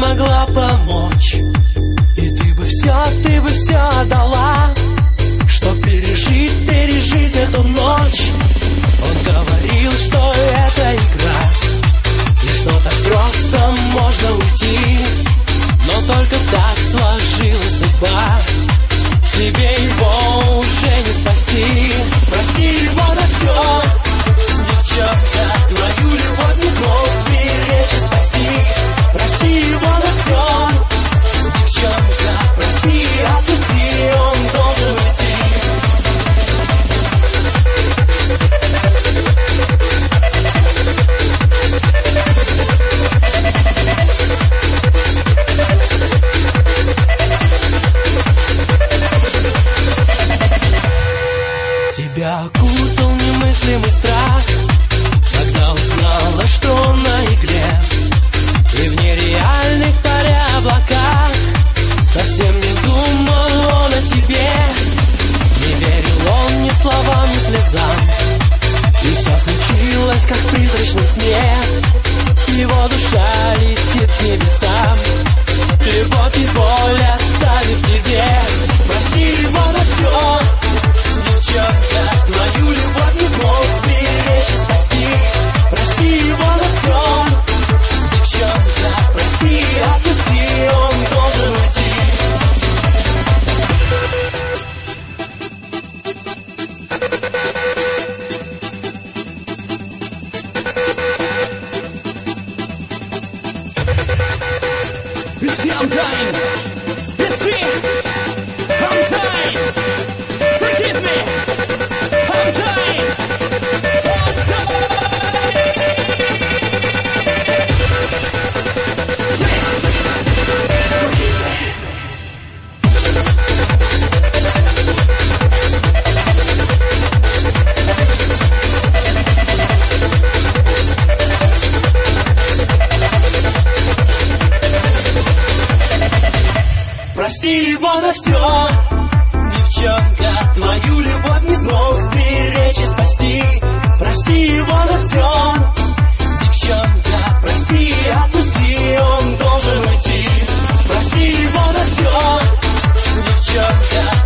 могла помочь. И ты бы все отдала, чтоб пережить эту ночь. Он говорил, что это игра, и что так просто можно уйти. Но только так сложилась судьба, тебе его уже не спасти. Прости его на все, девчонка, твою любовь не смог беречь и спасти. Прости его на все, девчонка, прости, отпусти, он должен уйти. Тебя окутал немыслимый страх, когда узнала, что он на игре. И в нереальных паре облаках совсем не думал он о тебе. Не верил он ни словам, ни слезам, и все случилось, как в призрачном сне. Его душа летит к небесам, любовь и боль оставит тебе. Прости его на все, девчонка, твою любовь не смог беречь и спасти. Прости его на все, девчонка, прости, отпусти, он должен уйти. It's young time, it's me, I'm time, forgive me, I'm time, I'm time. Прости его на все, девчонка, твою любовь не смог сберечь и спасти. Прости его на все, девчонка, прости, отпусти, он должен уйти. Прости его на все, девчонка,